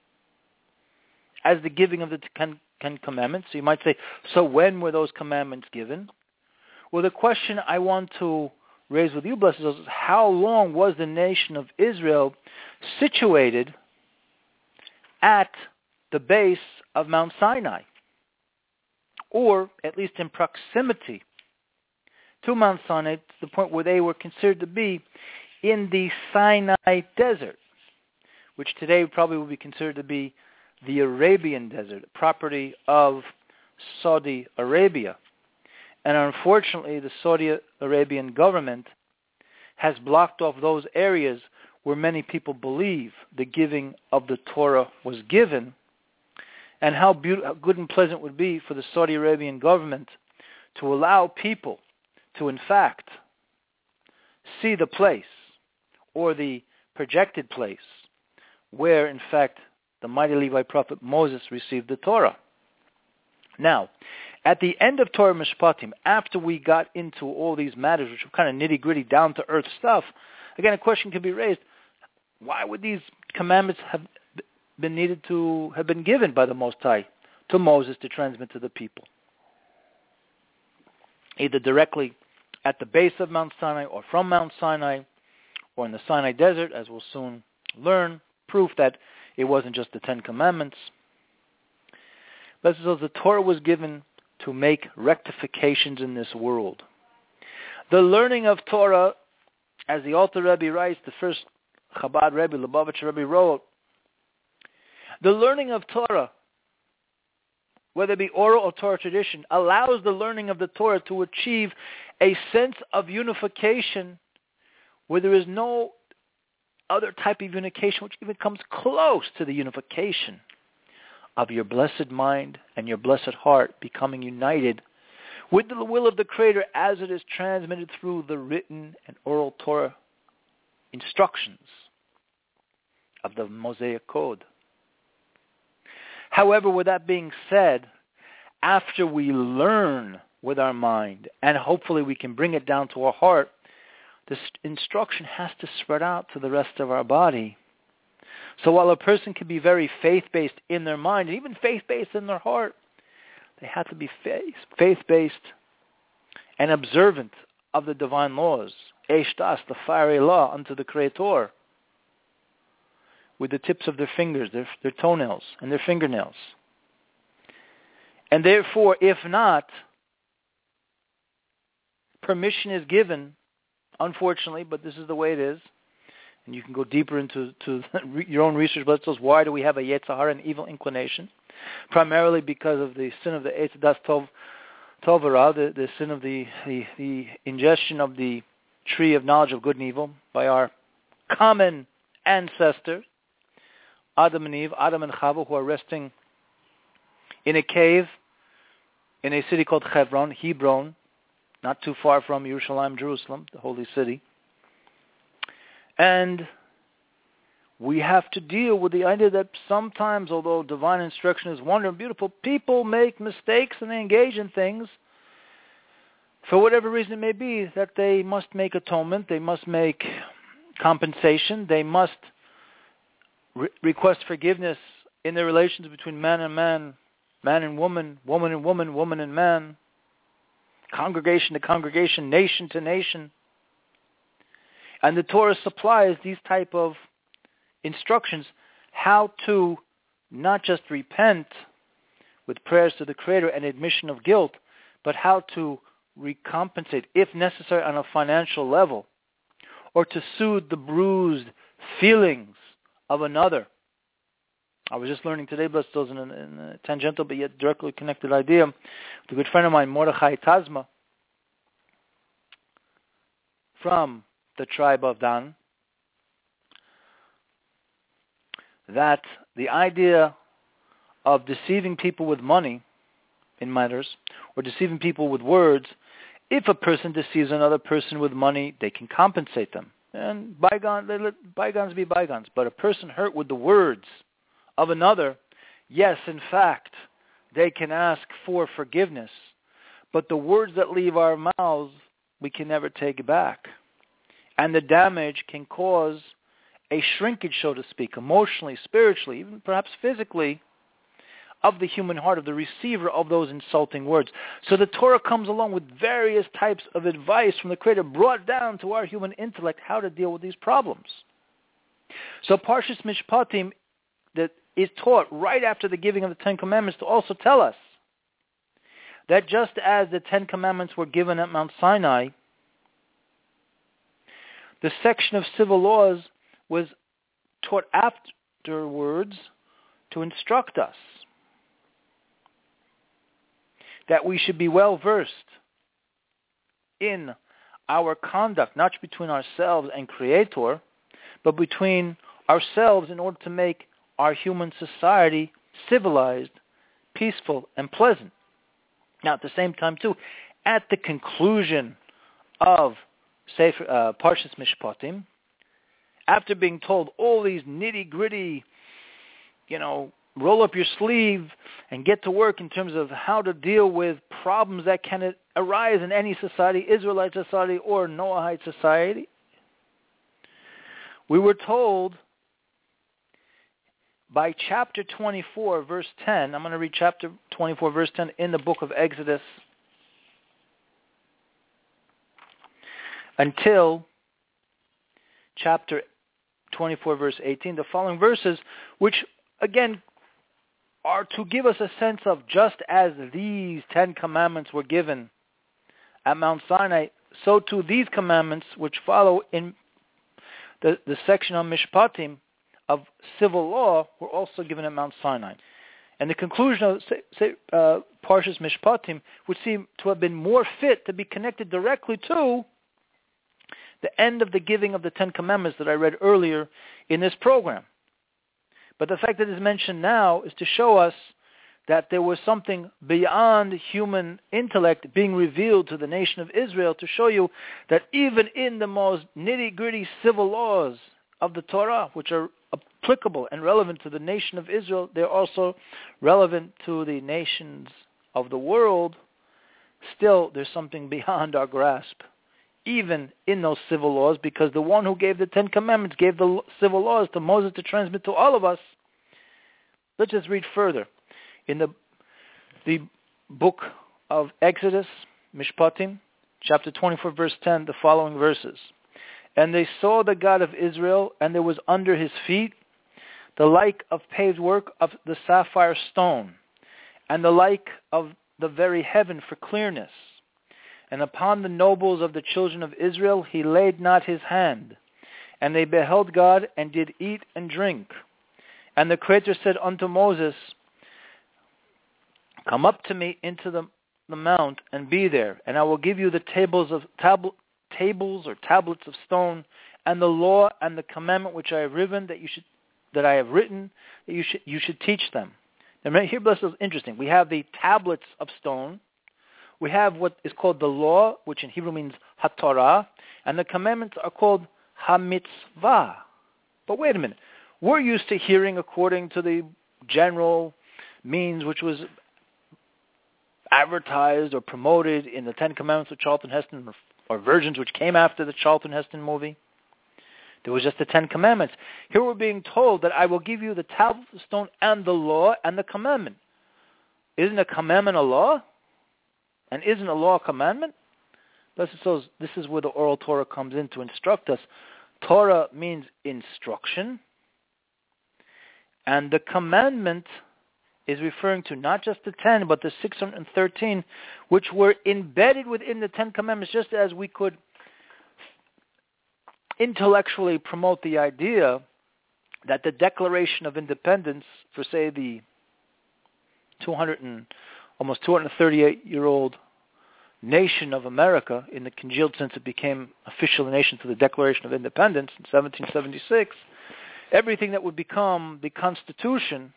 as the giving of the Ten, Ten Commandments. So you might say, so when were those commandments given? Well, the question I want to raise with you, blessed souls, is how long was the nation of Israel situated at the base of Mount Sinai, or at least in proximity to Mount Sinai, to the point where they were considered to be in the Sinai Desert, which today probably would be considered to be the Arabian Desert, property of Saudi Arabia. And unfortunately, the Saudi Arabian government has blocked off those areas where many people believe the giving of the Torah was given, and how, beautiful, how good and pleasant it would be for the Saudi Arabian government to allow people to, in fact, see the place or the projected place where, in fact, the mighty Levite prophet Moses received the Torah. Now, at the end of Torah Mishpatim, after we got into all these matters, which were kind of nitty-gritty, down-to-earth stuff, again, a question can be raised: why would these commandments have been needed to have been given by the Most High to Moses to transmit to the people? Either directly at the base of Mount Sinai, or from Mount Sinai, or in the Sinai Desert, as we'll soon learn, proof that it wasn't just the Ten Commandments. But so the Torah was given to make rectifications in this world. The learning of Torah, as the Alter Rebbe writes, the first Chabad Rebbe, Lubavitcher Rebbe wrote, the learning of Torah, whether it be oral or Torah tradition, allows the learning of the Torah to achieve a sense of unification where there is no other type of unification which even comes close to the unification of your blessed mind and your blessed heart becoming united with the will of the Creator as it is transmitted through the written and oral Torah instructions of the Mosaic Code. However, with that being said, after we learn with our mind, and hopefully we can bring it down to our heart, this instruction has to spread out to the rest of our body. So while a person can be very faith-based in their mind, and even faith-based in their heart, they have to be faith-based and observant of the divine laws, Eish Das, the fiery law unto the Creator, with the tips of their fingers, their, their toenails, and their fingernails. And therefore, if not, permission is given, unfortunately, but this is the way it is, and you can go deeper into to your own research, but it says, why do we have a Yetzer Hara, an evil inclination? Primarily because of the sin of the Eitz Das Tov, Tov Ra, the, the sin of the, the, the ingestion of the tree of knowledge of good and evil by our common ancestors, Adam and Eve, Adam and Chava, who are resting in a cave in a city called Hebron, Hebron, not too far from Yerushalayim, Jerusalem, the holy city. And we have to deal with the idea that sometimes, although divine instruction is wonderful and beautiful, people make mistakes and they engage in things, for whatever reason it may be, that they must make atonement, they must make compensation, they must re- request forgiveness in their relations between man and man, man and woman, woman and woman, woman and man, congregation to congregation, nation to nation. And the Torah supplies these type of instructions how to not just repent with prayers to the Creator and admission of guilt, but how to recompensate, if necessary, on a financial level, or to soothe the bruised feelings of another. I was just learning today, but still in a, in a tangential but yet directly connected idea, with a good friend of mine, Mordechai Tazma, from the tribe of Dan, that the idea of deceiving people with money in matters, or deceiving people with words, if a person deceives another person with money, they can compensate them. And bygone, they let bygones be bygones. But a person hurt with the words of another, yes, in fact, they can ask for forgiveness. But the words that leave our mouths, we can never take back. And the damage can cause a shrinkage, so to speak, emotionally, spiritually, even perhaps physically, of the human heart, of the receiver of those insulting words. So the Torah comes along with various types of advice from the Creator brought down to our human intellect how to deal with these problems. So Parshas Mishpatim, that is taught right after the giving of the Ten Commandments to also tell us that just as the Ten Commandments were given at Mount Sinai, the section of civil laws was taught afterwards to instruct us that we should be well versed in our conduct, not between ourselves and Creator, but between ourselves in order to make our human society civilized, peaceful, and pleasant. Now, at the same time, too, at the conclusion of Sefer, uh, Parshas Mishpatim, after being told all these nitty-gritty, you know, roll up your sleeve and get to work in terms of how to deal with problems that can arise in any society, Israelite society or Noahide society, we were told by chapter twenty-four, verse ten, I'm going to read chapter twenty-four, verse ten in the book of Exodus, until chapter twenty-four, verse eighteen, the following verses, which, again, are to give us a sense of just as these Ten Commandments were given at Mount Sinai, so too these commandments, which follow in the, the section on Mishpatim of civil law, were also given at Mount Sinai. And the conclusion of say, say, uh, Parshas Mishpatim would seem to have been more fit to be connected directly to the end of the giving of the Ten Commandments that I read earlier in this program. But the fact that it is mentioned now is to show us that there was something beyond human intellect being revealed to the nation of Israel, to show you that even in the most nitty-gritty civil laws of the Torah, which are applicable and relevant to the nation of Israel, they're also relevant to the nations of the world. Still, there's something beyond our grasp, even in those civil laws, because the one who gave the Ten Commandments gave the civil laws to Moses to transmit to all of us. Let's just read further. In the, the book of Exodus, Mishpatim, chapter twenty-four, verse ten, the following verses. And they saw the God of Israel, and there was under his feet the like of paved work of the sapphire stone, and the like of the very heaven for clearness. And upon the nobles of the children of Israel he laid not his hand. And they beheld God, and did eat and drink. And the Creator said unto Moses, Come up to me into the, the mount, and be there, and I will give you the tables of tabl- tables or tablets of stone, and the law and the commandment which I have written that you should that I have written that you should you should teach them. Now here, this is interesting. We have the tablets of stone. We have what is called the law, which in Hebrew means HaTorah, and the commandments are called HaMitzvah. But wait a minute. We're used to hearing according to the general means which was advertised or promoted in the Ten Commandments of Charlton Heston, or, or versions which came after the Charlton Heston movie. There was just the Ten Commandments. Here we're being told that I will give you the tablet of stone and the law and the commandment. Isn't a commandment a law? And isn't a law a commandment? This is where the oral Torah comes in to instruct us. Torah means instruction. And the commandment is referring to not just the ten, but the six hundred thirteen, which were embedded within the Ten Commandments, just as we could intellectually promote the idea that the Declaration of Independence for, say, the two hundred and almost two hundred thirty-eight-year-old nation of America, in the congealed sense it became official nation through the Declaration of Independence in seventeen seventy-six, everything that would become the Constitution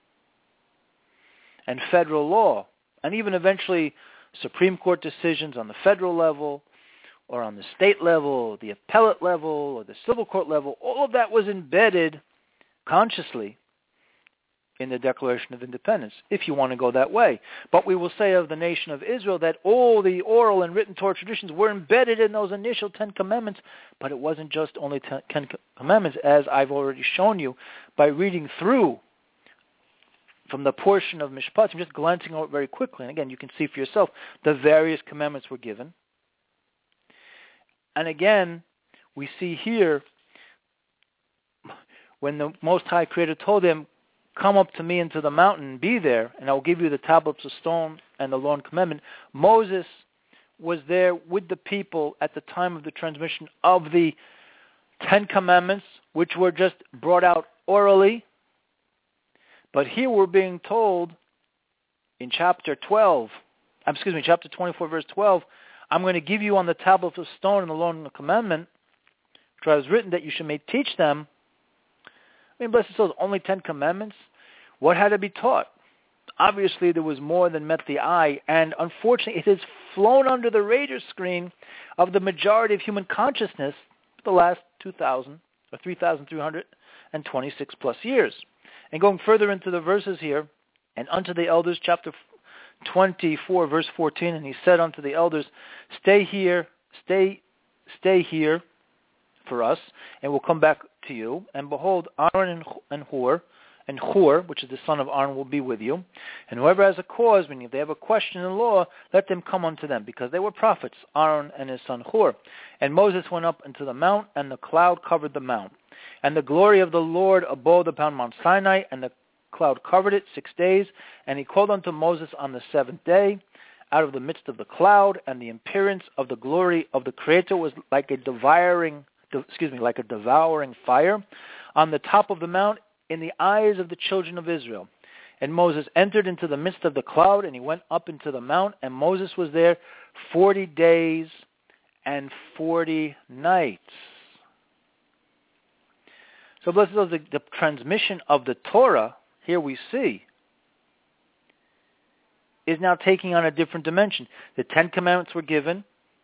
and federal law, and even eventually Supreme Court decisions on the federal level or on the state level, the appellate level, or the civil court level, all of that was embedded consciously in the Declaration of Independence, if you want to go that way. But we will say of the nation of Israel that all the oral and written Torah traditions were embedded in those initial Ten Commandments, but it wasn't just only Ten Commandments, as I've already shown you by reading through from the portion of Mishpat, I'm just glancing over it very quickly. And again, you can see for yourself, the various commandments were given. And again, we see here, when the Most High Creator told them, come up to me into the mountain and be there, and I will give you the tablets of stone and the law and commandment. Moses was there with the people at the time of the transmission of the Ten Commandments, which were just brought out orally. But here we're being told in chapter twelve, excuse me, chapter twenty-four, verse twelve, I'm going to give you on the tablets of stone and the law and the commandment, which was written that you should may teach them. I mean, blessed souls, only Ten Commandments? What had to be taught? Obviously, there was more than met the eye, and unfortunately, it has flown under the radar screen of the majority of human consciousness for the last two thousand or three thousand three hundred twenty-six plus years. And going further into the verses here, and unto the elders, chapter twenty-four, verse fourteen, and he said unto the elders, stay here, stay, stay here for us, and we'll come back to you. And behold, Aaron and Hur, and Hur, which is the son of Aaron, will be with you. And whoever has a cause, meaning if they have a question in law, let them come unto them, because they were prophets, Aaron and his son Hur. And Moses went up into the mount, and the cloud covered the mount. And the glory of the Lord abode upon Mount Sinai, and the cloud covered it six days. And he called unto Moses on the seventh day out of the midst of the cloud, and the appearance of the glory of the Creator was like a devouring, excuse me, like a devouring fire on the top of the mount in the eyes of the children of Israel. And Moses entered into the midst of the cloud, and he went up into the mount, and Moses was there forty days and forty nights. So blessed is the, the transmission of the Torah, here we see, is now taking on a different dimension. The Ten Commandments were given,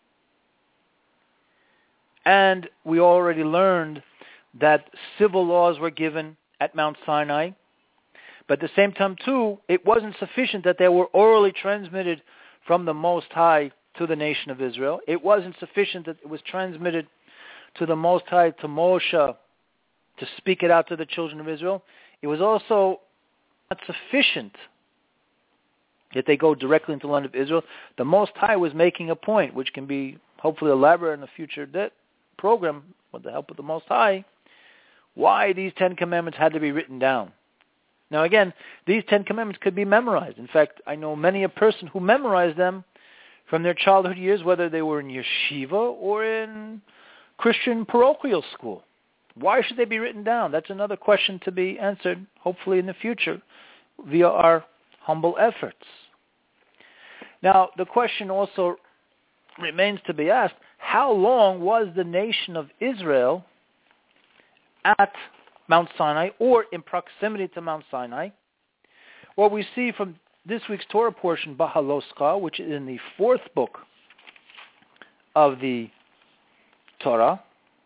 and we already learned that civil laws were given at Mount Sinai. But at the same time, too, it wasn't sufficient that they were orally transmitted from the Most High to the nation of Israel. It wasn't sufficient that it was transmitted to the Most High, to Moshe, to speak it out to the children of Israel. It was also not sufficient that they go directly into the land of Israel. The Most High was making a point, which can be hopefully elaborated in a future de- program with the help of the Most High, why these Ten Commandments had to be written down. Now again, these Ten Commandments could be memorized. In fact, I know many a person who memorized them from their childhood years, whether they were in yeshiva or in Christian parochial school. Why should they be written down? That's another question to be answered, hopefully in the future, via our humble efforts. Now, the question also remains to be asked, how long was the nation of Israel at Mount Sinai or in proximity to Mount Sinai? Well, we see from this week's Torah portion, Bahaloska, which is in the fourth book of the Torah,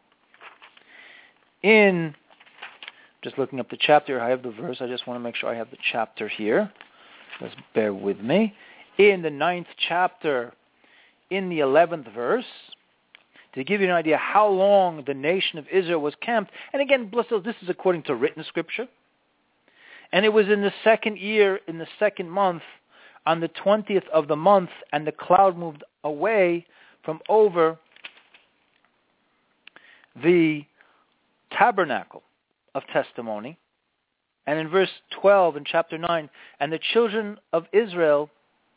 in, just looking up the chapter, I have the verse, I just want to make sure I have the chapter here. Just bear with me. In the ninth chapter, in the eleventh verse, to give you an idea how long the nation of Israel was camped. And again, bless those, this is according to written scripture. And it was in the second year, in the second month, on the twentieth of the month, and the cloud moved away from over the tabernacle of testimony. And in verse twelve in chapter nine, and the children of Israel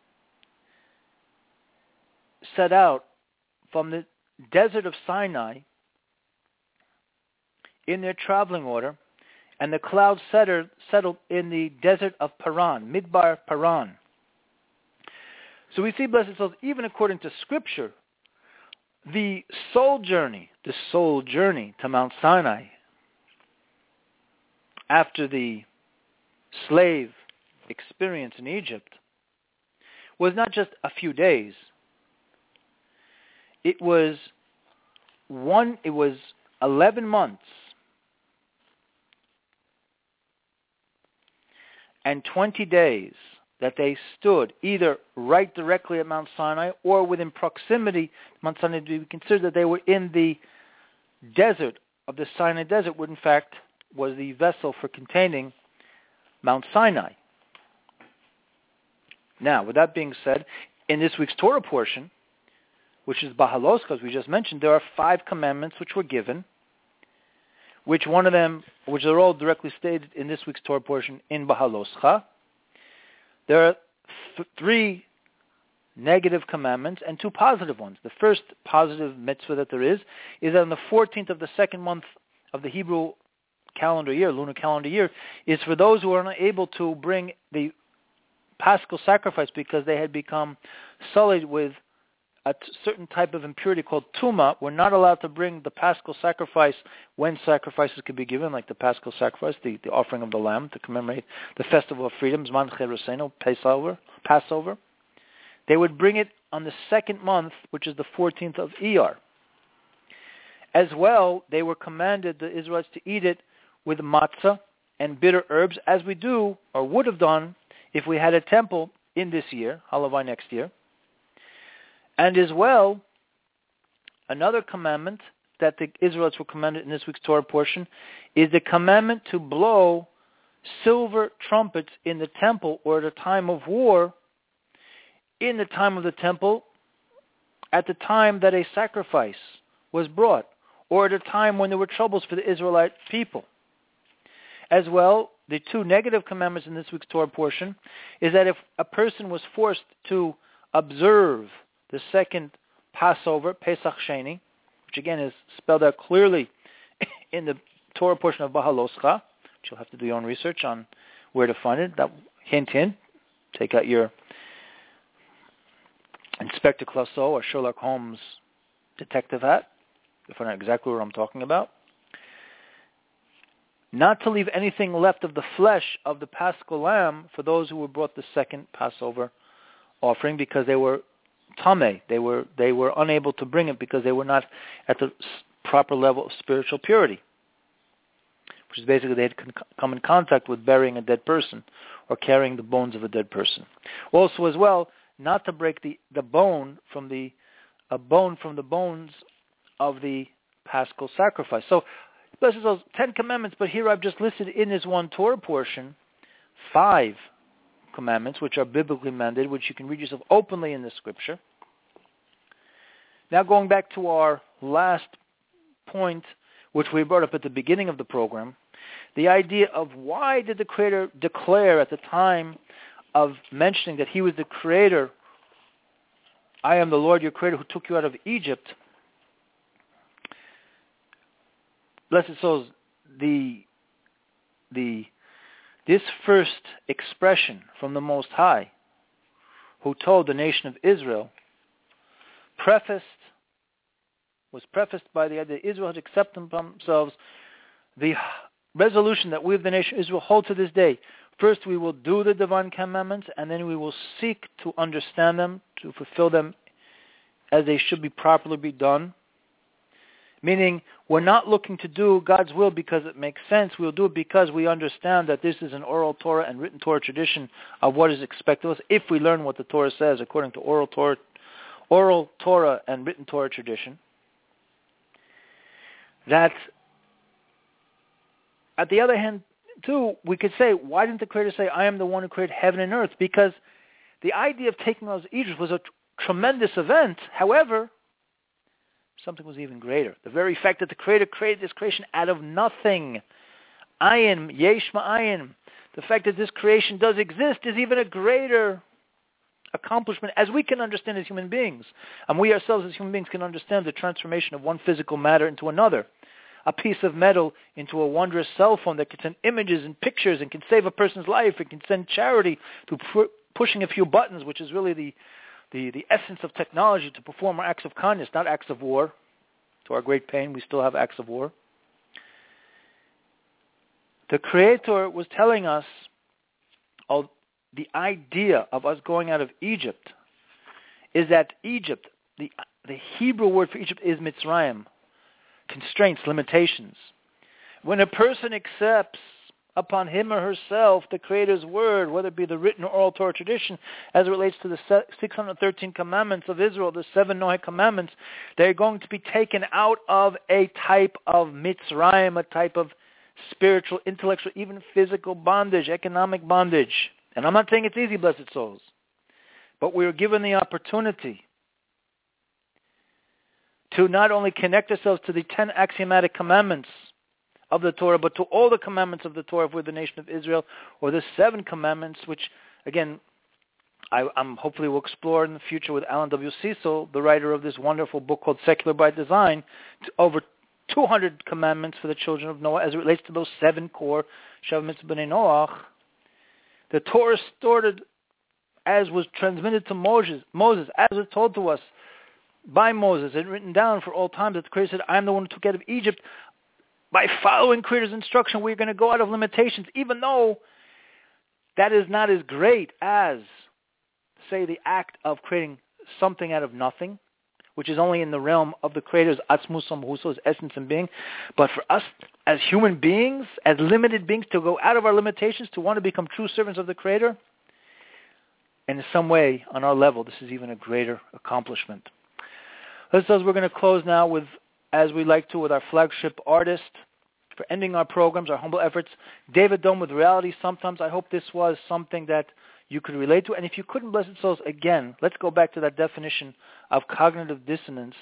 set out from the desert of Sinai in their traveling order, and the cloud settled in the desert of Paran, Midbar Paran. So we see, blessed souls, even according to Scripture, the soul journey, the soul journey to Mount Sinai after the slave experience in Egypt was not just a few days. It was one. It was eleven months and twenty days that they stood either right directly at Mount Sinai or within proximity to Mount Sinai. We consider that they were in the desert of the Sinai desert, which in fact was the vessel for containing Mount Sinai. Now, with that being said, in this week's Torah portion, which is Bahaloska, as we just mentioned, there are five commandments which were given, which one of them, which are all directly stated in this week's Torah portion in Bahaloscha. There are th- three negative commandments and two positive ones. The first positive mitzvah that there is is that on the fourteenth of the second month of the Hebrew calendar year, lunar calendar year, is for those who are unable to bring the Paschal sacrifice because they had become sullied with a t- certain type of impurity called tuma. We're not allowed to bring the Paschal sacrifice when sacrifices could be given, like the Paschal sacrifice, the, the offering of the lamb to commemorate the festival of freedom, Zman Cherusenu, Passover, Passover. They would bring it on the second month, which is the fourteenth of Iyar. As well, they were commanded, the Israelites, to eat it with matzah and bitter herbs, as we do, or would have done, if we had a temple in this year, Halavai next year. And as well, another commandment that the Israelites were commanded in this week's Torah portion is the commandment to blow silver trumpets in the temple or at a time of war, in the time of the temple, at the time that a sacrifice was brought, or at a time when there were troubles for the Israelite people. As well, the two negative commandments in this week's Torah portion is that if a person was forced to observe the second Passover, Pesach Sheni, which again is spelled out clearly in the Torah portion of Bahaloscha, which you'll have to do your own research on where to find it. That, hint, hint, take out your Inspector Clouseau or Sherlock Holmes detective hat to find out exactly what I'm talking about. Not to leave anything left of the flesh of the Paschal lamb for those who were brought the second Passover offering because they were tameh. They were they were unable to bring it because they were not at the proper level of spiritual purity, which is basically they had con- come in contact with burying a dead person or carrying the bones of a dead person. Also, as well, not to break the, the bone from the a bone from the bones of the Paschal sacrifice. So, this is those Ten Commandments, but here I've just listed in this one Torah portion five commandments which are biblically mandated, which you can read yourself openly in the Scripture. Now going back to our last point, which we brought up at the beginning of the program, the idea of why did the Creator declare at the time of mentioning that He was the Creator, I am the Lord your Creator who took you out of Egypt. Blessed souls, the, the, this first expression from the Most High, who told the nation of Israel, prefaced, was prefaced by the idea that Israel had accepted upon themselves the resolution that we of the nation of Israel hold to this day. First, we will do the divine commandments, and then we will seek to understand them, to fulfill them as they should be properly be done. Meaning, we're not looking to do God's will because it makes sense. We'll do it because we understand that this is an oral Torah and written Torah tradition of what is expected of us if we learn what the Torah says according to oral Torah, oral Torah and written Torah tradition. That, at the other hand, too, we could say, why didn't the Creator say, I am the one who created heaven and earth? Because the idea of taking us to Egypt was a t- tremendous event. However, something was even greater. The very fact that the Creator created this creation out of nothing. Ayin, yesh ma'ayin. The fact that this creation does exist is even a greater accomplishment as we can understand as human beings. And we ourselves as human beings can understand the transformation of one physical matter into another. A piece of metal into a wondrous cell phone that can send images and pictures and can save a person's life. It can send charity to pu- pushing a few buttons, which is really the The, the essence of technology to perform acts of kindness, not acts of war. To our great pain, we still have acts of war. The Creator was telling us oh, the idea of us going out of Egypt is that Egypt, the, the Hebrew word for Egypt is Mitzrayim, constraints, limitations. When a person accepts upon him or herself the Creator's word, whether it be the written or oral Torah tradition, as it relates to the six hundred thirteen commandments of Israel, the seven Noah commandments, they're going to be taken out of a type of Mitzrayim, a type of spiritual, intellectual, even physical bondage, economic bondage. And I'm not saying it's easy, blessed souls, but we are given the opportunity to not only connect ourselves to the ten axiomatic commandments of the Torah, but to all the commandments of the Torah if we're the nation of Israel, or the seven commandments, which, again, I, I'm hopefully will explore in the future with Alan W. Cecil, the writer of this wonderful book called Secular by Design, to over two hundred commandments for the children of Noah as it relates to those seven core Shav Mitzvah B'nai Noach. The Torah stored as was transmitted to Moses, Moses, as was told to us by Moses and written down for all time, that the Creator said, I am the one who took out of Egypt. By following Creator's instruction, we're going to go out of limitations, even though that is not as great as, say, the act of creating something out of nothing, which is only in the realm of the Creator's Atzmus Amhuso, his essence and being. But for us as human beings, as limited beings, to go out of our limitations, to want to become true servants of the Creator, and in some way, on our level, this is even a greater accomplishment. This says we're going to close now with, as we like to, with our flagship artist for ending our programs, our humble efforts, David Dome with Reality Sometimes. I hope this was something that you could relate to. And if you couldn't, blessed souls, again, let's go back to that definition of cognitive dissonance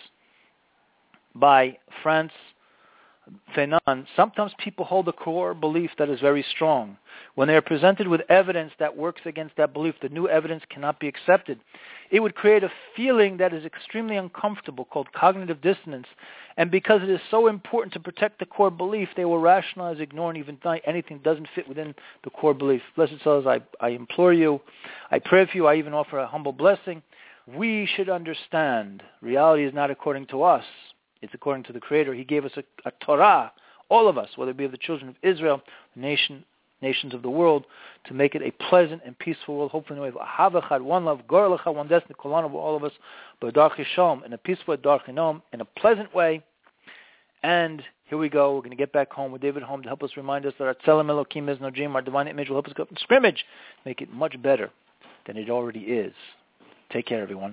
by Franz Fanon. Sometimes people hold a core belief that is very strong. When they are presented with evidence that works against that belief, the new evidence cannot be accepted. It would create a feeling that is extremely uncomfortable called cognitive dissonance. And because it is so important to protect the core belief, they will rationalize, ignore, and even deny anything that doesn't fit within the core belief. Blessed souls, I, I implore you, I pray for you, I even offer a humble blessing. We should understand reality is not according to us. It's according to the Creator. He gave us a, a Torah, all of us, whether it be of the children of Israel, the nation, nations of the world, to make it a pleasant and peaceful world. Hopefully, we have Ahavachad, one love, Gorlecha, one destiny, Kolana, all of us, but Darchi Shalom, in a peaceful way, Darchi Noam, in a pleasant way. And here we go. We're going to get back home with David home to help us remind us that our Tzelem Elokim is no dream. Our divine image will help us go up in scrimmage, make it much better than it already is. Take care, everyone.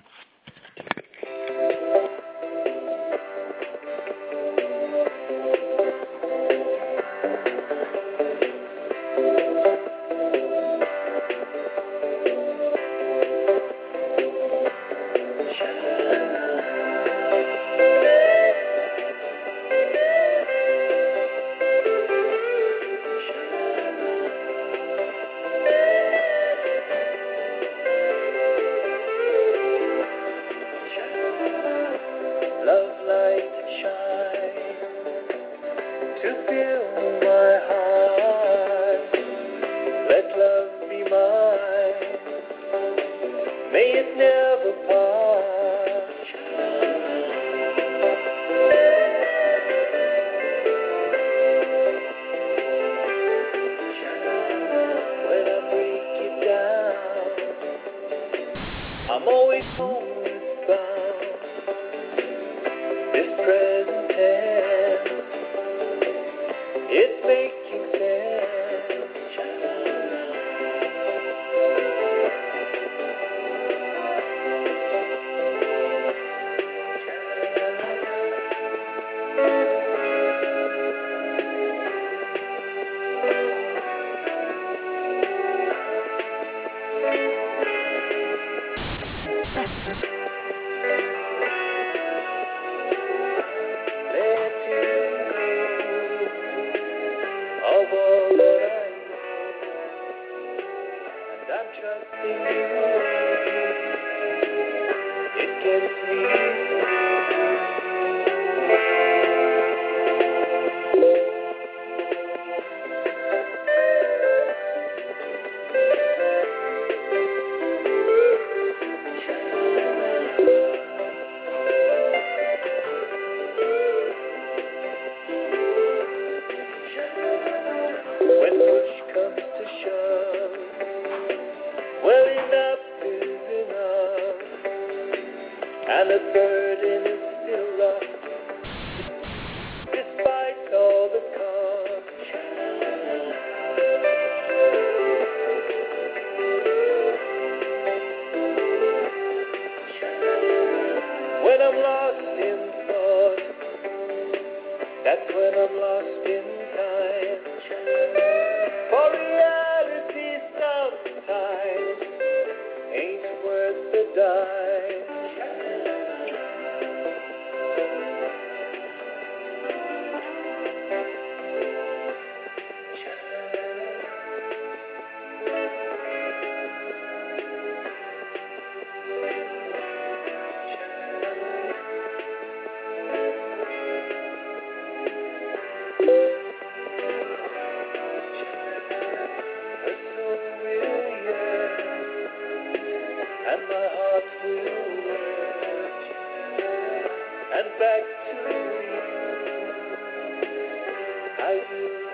and back to me. I